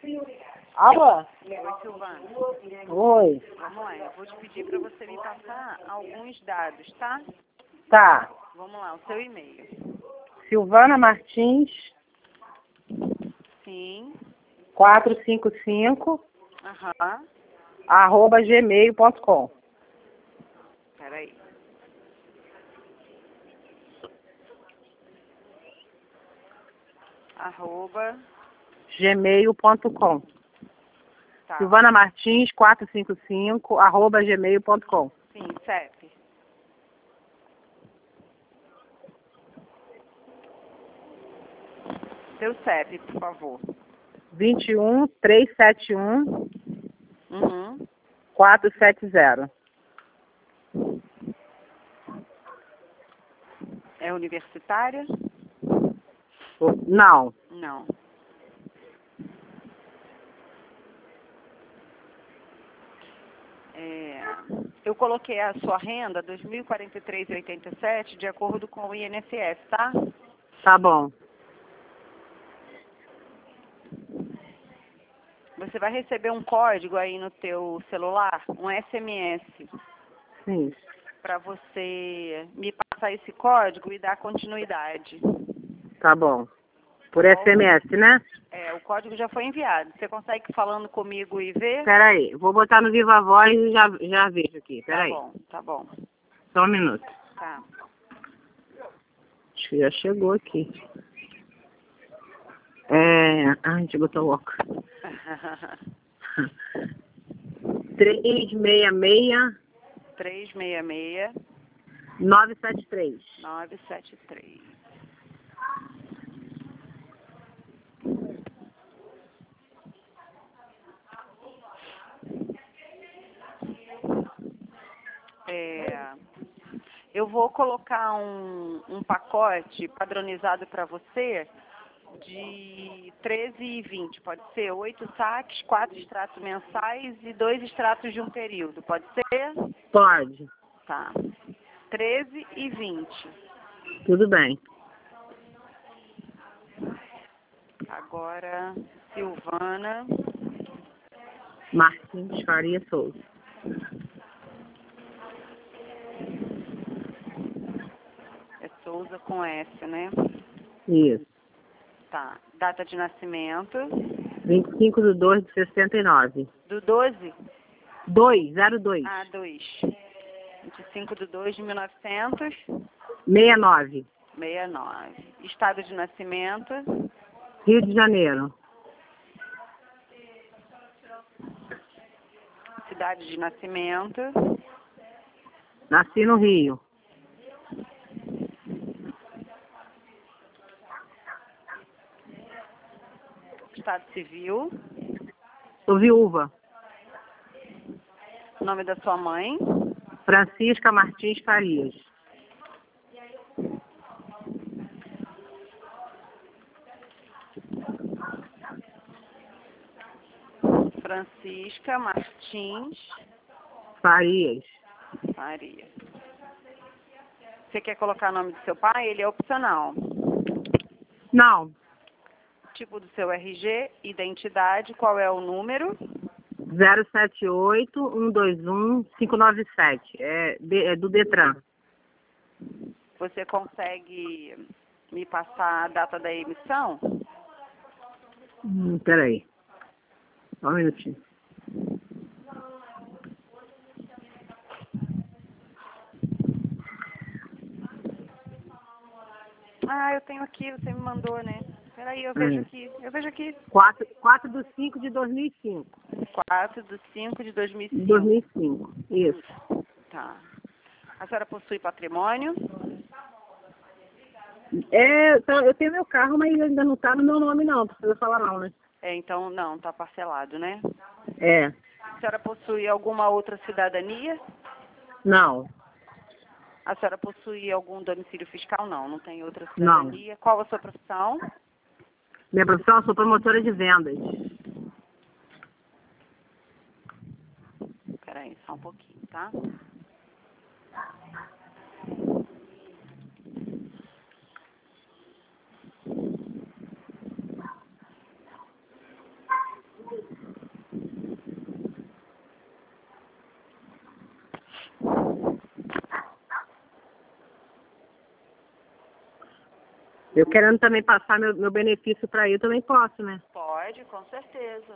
Alô? Oi, Silvana. Oi. Vamos lá, eu vou te pedir para você me passar alguns dados, tá? Tá. Vamos lá, o seu e-mail. Silvana Martins, Sim. 455, Aham. @gmail.com. Peraí. Arroba. gmail.com. Tá. Silvana Martins, 455, @gmail.com. Sim, CEP. Seu CEP, por favor. 21 371 Uhum. 470. É universitária? Não. Não. Eu coloquei a sua renda 2.043,87 de acordo com o INSS, tá? Tá bom. Você vai receber um código aí no teu celular, um SMS, Sim. para você me passar esse código e dar continuidade. Tá bom. Por SMS, né? O código já foi enviado. Você consegue ir falando comigo e ver? Peraí, vou botar no Viva Voz e já vejo aqui. Peraí. Tá bom. Só um minuto. Tá. Acho que já chegou aqui. Ai, chegou tão louco. 366 366 973. 973. Eu vou colocar um pacote padronizado para você de 13,20. Pode ser 8 saques, 4 extratos mensais e 2 extratos de um período. Pode ser? Pode. Tá. 13,20. Tudo bem. Agora, Silvana Martins Faria Souza. é Souza com S, né? Isso. Tá. Data de nascimento. 25/2/69. Do 12? 202. 2. 25/2/1969. 69. Estado de nascimento. Rio de Janeiro. Cidade de nascimento. Nasci no Rio. Estado civil. Sou viúva. Nome da sua mãe. Francisca Martins Farias. Francisca Martins Farias. Faria. Você quer colocar o nome do seu pai? Ele é opcional. Não. Tipo do seu RG, identidade, qual é o número? 078-121-597. É do Detran. Você consegue me passar a data da emissão? Peraí. Só um minutinho. Eu tenho aqui, você me mandou, né? Peraí, eu vejo aqui. 4/5/2005. 4/5/2005. 2005. Isso. Tá. A senhora possui patrimônio? Eu tenho meu carro, mas ainda não tá no meu nome, não. Não precisa falar não, né? Então não, tá parcelado, né? A senhora possui alguma outra cidadania? Não. A senhora possui algum domicílio fiscal? Não, não tem outra cidadania. Não. Qual a sua profissão? Minha profissão, eu sou promotora de vendas. Peraí, só um pouquinho, tá? Eu querendo também passar meu benefício para aí, eu também posso, né? Pode, com certeza.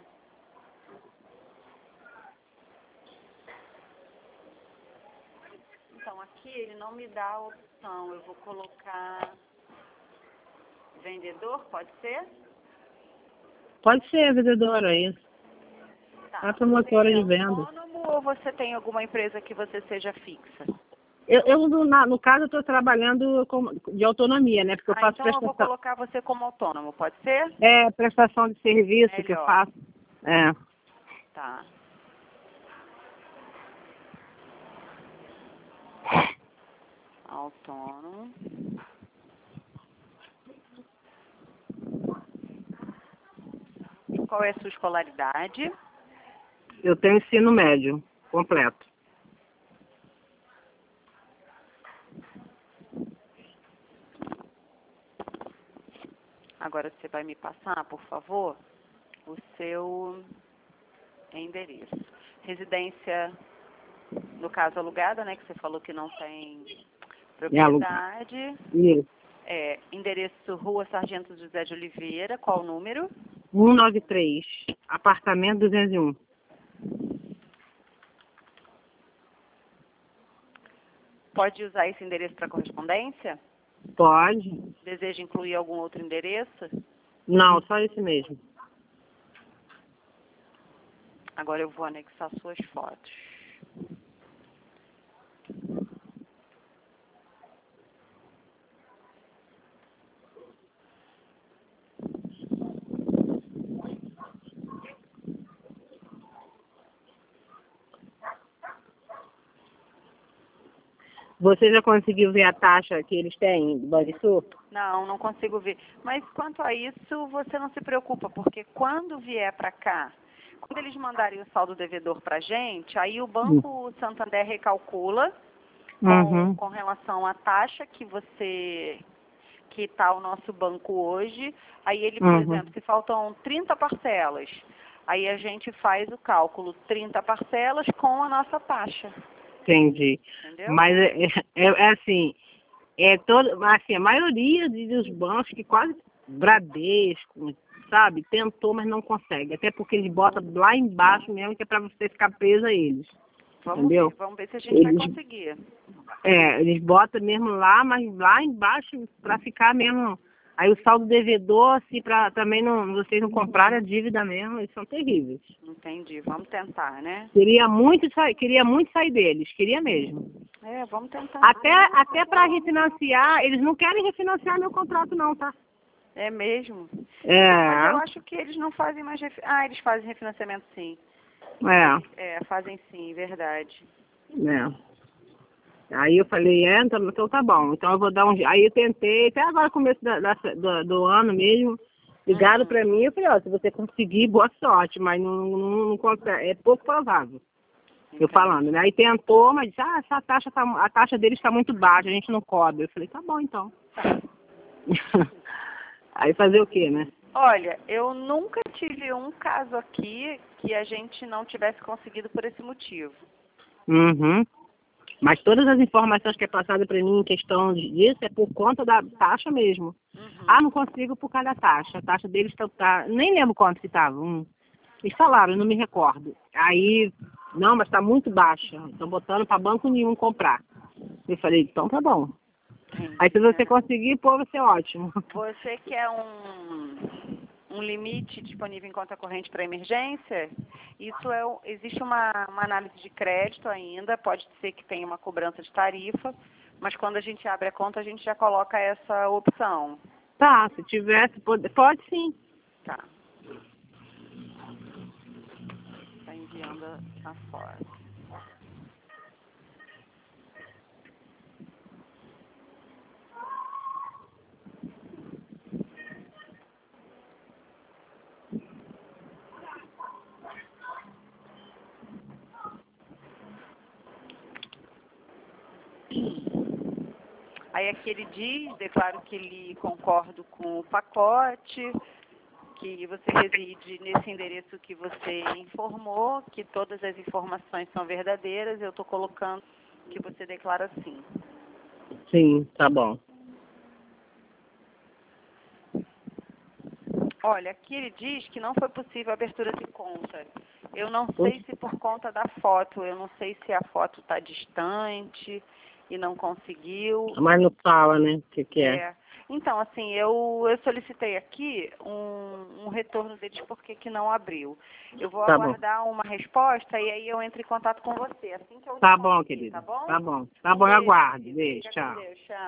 Então, aqui ele não me dá a opção. Eu vou colocar vendedor, pode ser? Pode ser vendedora aí. Tá. A promotora Você é de venda. autônomo ou você tem alguma empresa que você seja fixa? No caso, eu estou trabalhando de autonomia, né? Porque eu faço Então eu vou prestação. colocar você como autônomo, pode ser? É, prestação de serviço que eu Melhor. faço. É. Tá. Autônomo. Qual é a sua escolaridade? Eu tenho ensino médio completo. Agora você vai me passar, por favor, o seu endereço. Residência, no caso alugada, né? Que você falou que não tem É alugado. propriedade. Isso. Endereço Rua Sargento José de Oliveira. Qual o número? 193, apartamento 201. Pode usar esse endereço para correspondência? Pode? Deseja incluir algum outro endereço? Não, só esse mesmo. Agora eu vou anexar suas fotos. Você já conseguiu ver a taxa que eles têm do Banrisul? Não, não consigo ver. Mas quanto a isso, você não se preocupa, porque quando vier para cá, quando eles mandarem o saldo devedor para a gente, aí o Banco Santander recalcula com relação à taxa que está o nosso banco hoje. Aí ele, por exemplo, se faltam 30 parcelas, aí a gente faz o cálculo 30 parcelas com a nossa taxa. Entendi. Entendeu? Mas é assim, assim, a maioria dos bancos que quase Bradesco, sabe, tentou, mas não consegue. Até porque eles botam lá embaixo mesmo, que é para você ficar preso a eles. Entendeu? Vamos ver se a gente vai conseguir. Eles botam mesmo lá, mas lá embaixo para ficar mesmo. Aí o saldo devedor, assim, para também vocês não comprarem a dívida mesmo, eles são terríveis. Entendi. Vamos tentar, né? Queria muito sair deles, queria mesmo. Vamos tentar. Até para refinanciar, eles não querem refinanciar meu contrato não, tá? É mesmo? É. Mas eu acho que eles não fazem mais... eles fazem refinanciamento sim. Fazem sim, verdade. Aí eu falei, então tá bom. Então eu vou dar Aí eu tentei, até agora começo do ano mesmo, ligaram pra mim, eu falei, se você conseguir, boa sorte, mas não consegue, é pouco provável. Entendi. Eu falando, né? Aí tentou, mas disse, a taxa deles está muito baixa, a gente não cobre. Eu falei, tá bom então. Aí fazer o quê, né? Olha, eu nunca tive um caso aqui que a gente não tivesse conseguido por esse motivo. Mas todas as informações que é passada para mim em questão disso é por conta da taxa mesmo. Não consigo por causa da taxa. A taxa deles nem lembro quanto que estava. Eles falaram, eu não me recordo. Aí, não, mas está muito baixa. Estão botando para banco nenhum comprar. Eu falei, então tá bom. Aí se você conseguir, vai ser ótimo. Você quer um limite disponível em conta corrente para emergência? Existe uma análise de crédito ainda, pode ser que tenha uma cobrança de tarifa, mas quando a gente abre a conta, a gente já coloca essa opção. Tá, se tivesse, pode sim. Tá. Está enviando a foto. Aí aqui ele declaro que ele concordo com o pacote, que você reside nesse endereço que você informou, que todas as informações são verdadeiras, eu estou colocando que você declara sim. Sim, tá bom. Olha, aqui ele diz que não foi possível a abertura de conta. Eu não sei se por conta da foto, eu não sei se a foto está distante e não conseguiu. Mas não fala, né? O que é? É. Então, assim, eu solicitei aqui um retorno deles porque que não abriu. Eu vou Tá bom. aguardar uma resposta e aí eu entro em contato com você. Assim que eu Tá respondo bom, aqui, querida. tá bom? Tá bom. Tá bom, eu Beijo, aguardo. querida. Beijo, Fica com tchau. Deus. Tchau.